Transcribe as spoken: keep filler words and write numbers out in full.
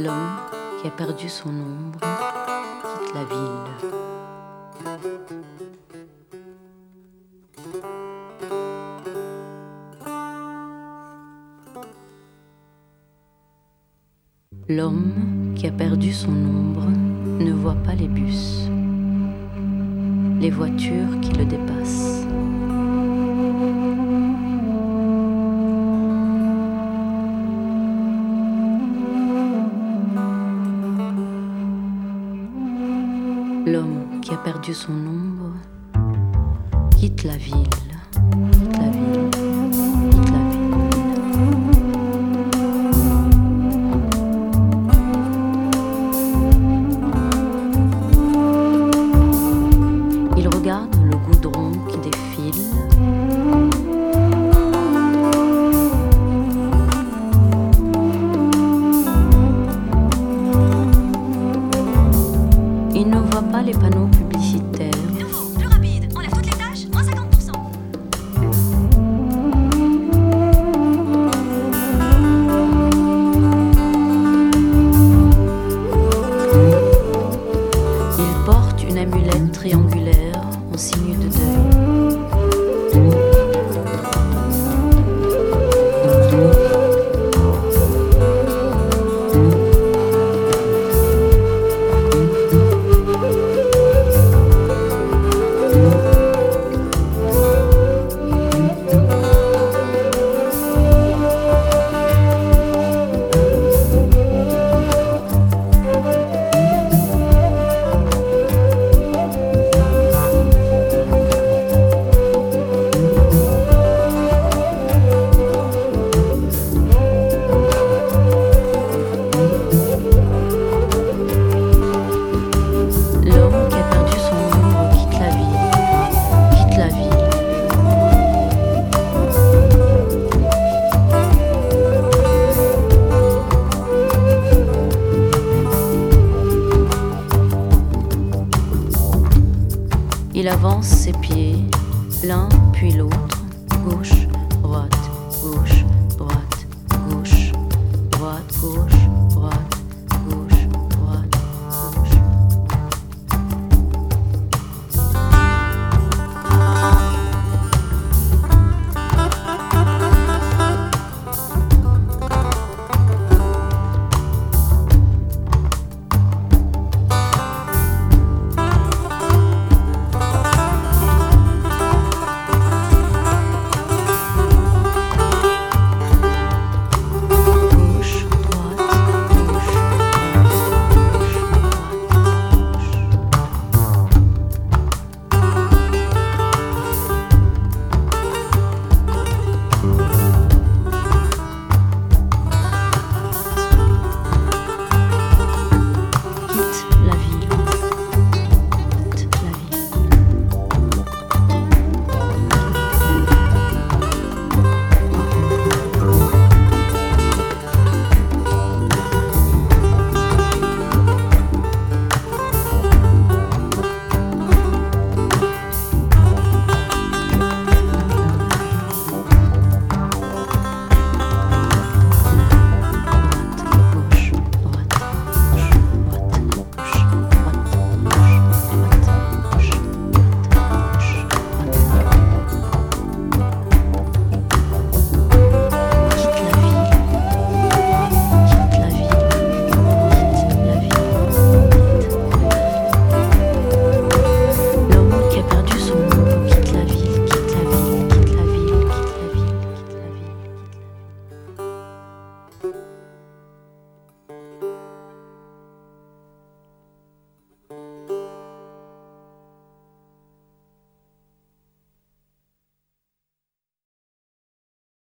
L'homme qui a perdu son ombre quitte la ville. L'homme qui a perdu son ombre ne voit pas les bus, les voitures qui le dépassent. L'homme qui a perdu son ombre quitte la ville, quitte la ville, quitte la ville. Il regarde le goudron qui défile. Il ne voit pas les panneaux publicitaires. Nouveau, plus rapide, enlève toutes les tâches, moins cinquante pour cent. Il porte une amulette triangulaire en signe de deuil. L'homme qui a perdu son ombre quitte la ville, quitte la ville. Il avance ses pieds, l'un